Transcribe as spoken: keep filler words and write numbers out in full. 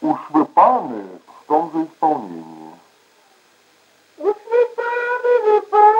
Уж вы паны в том же исполнении. Уж вы паны, вы паны.